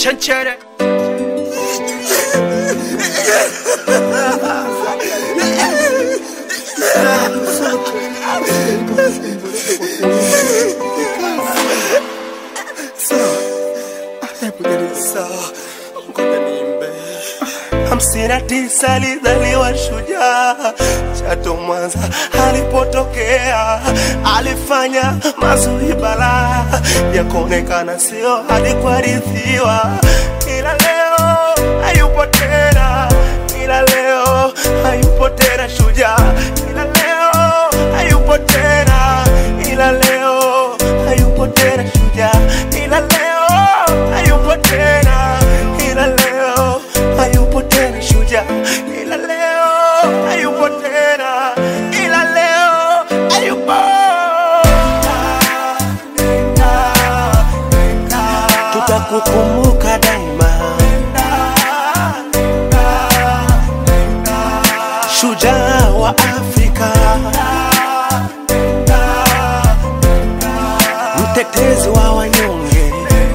Chanchara. Hamsini tisa alizaliwa shujaa Chato Mwanza alipotokea, alifanya mazuri balaa yakonekana sio hadi kuarithiwa. Ila leo hayupo tena, ila leo hayupo tena shujaa, ila leo hayupo tena, ila leo hayupo tena shujaa, ila leo hayupo tena, ila leo hayupo tena shujaa, ila leo hayupo tena, ila leo hayupo. Tutakukumbuka daima, shujaa wa Afrika, mtetezi wa wanyonge,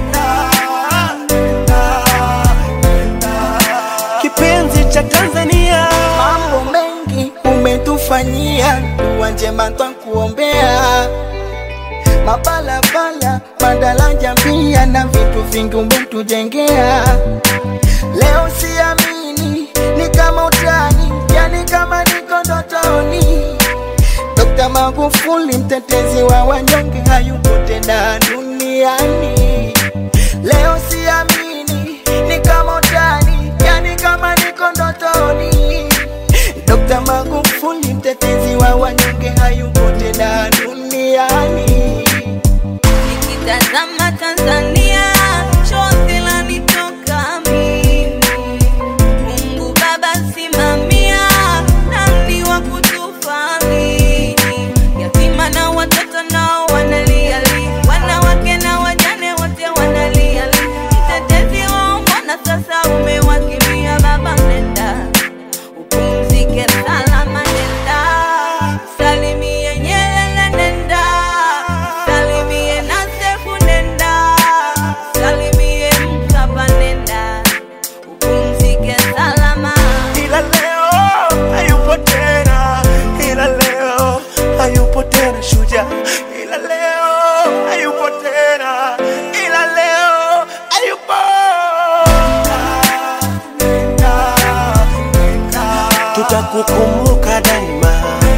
kipenzi cha Tanzania. Mambo mengi umetufanyia, dua njema twakuombea. Mabalabala, madaraja pia na vitu vingi umetujengea. Leo siamini, ni kama utani, yani kama niko ndotoni. Dr. Magufuli mtetezi wa wanyonge hayupo tena duniani. Leo siamini, ni kama utani, yani kama niko ndotoni. Dr. Magufuli mtetezi wa wanyonge hayupo tena duniani. Nikitazama Tanzania, chozi lanitoka mimi. Mungu Baba simamia, nani wa kutufadhili? Yatima na watoto nao wanalia, wanawake na wajane wote wanalia. Mtetezi wao mbona sasa umewakimbia? Baba nenda upumzike salama, nenda salimie Nyerere, nenda salimie Nasefu, nenda salimie Mkapa, nenda upumzike salama. Ila leo hayupo tena, ila leo hayupo tena shujaa, ila leo hayupo tena, ila leo hayupo. Tutakukumbuka daima,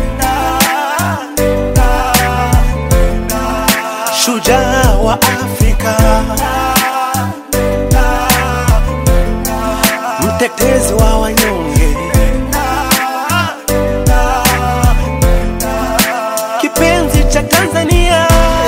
shujaa wa Afrika, mtetezi wa wanyonge, kipenzi cha Tanzania.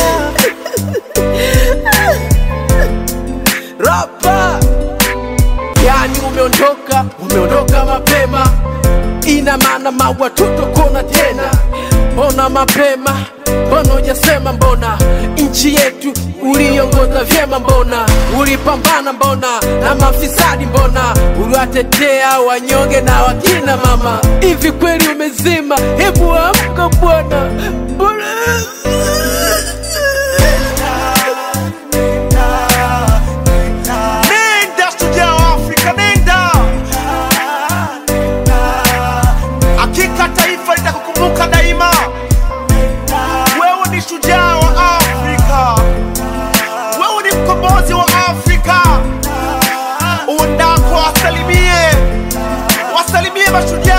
Rapa, yani umeondoka mapema, ina maana mawa tutokona tena. Mbona mapema, mbona hujasema? Mbona nchi yetu uliongoza vyema? Mbona ulipambana? Mbona na mafisadi? Mbona uliwatetea wanyonge na wakina mama? Hivi kweli umezima? Hebu amka bwana, mbona Wasalimie mashujaa.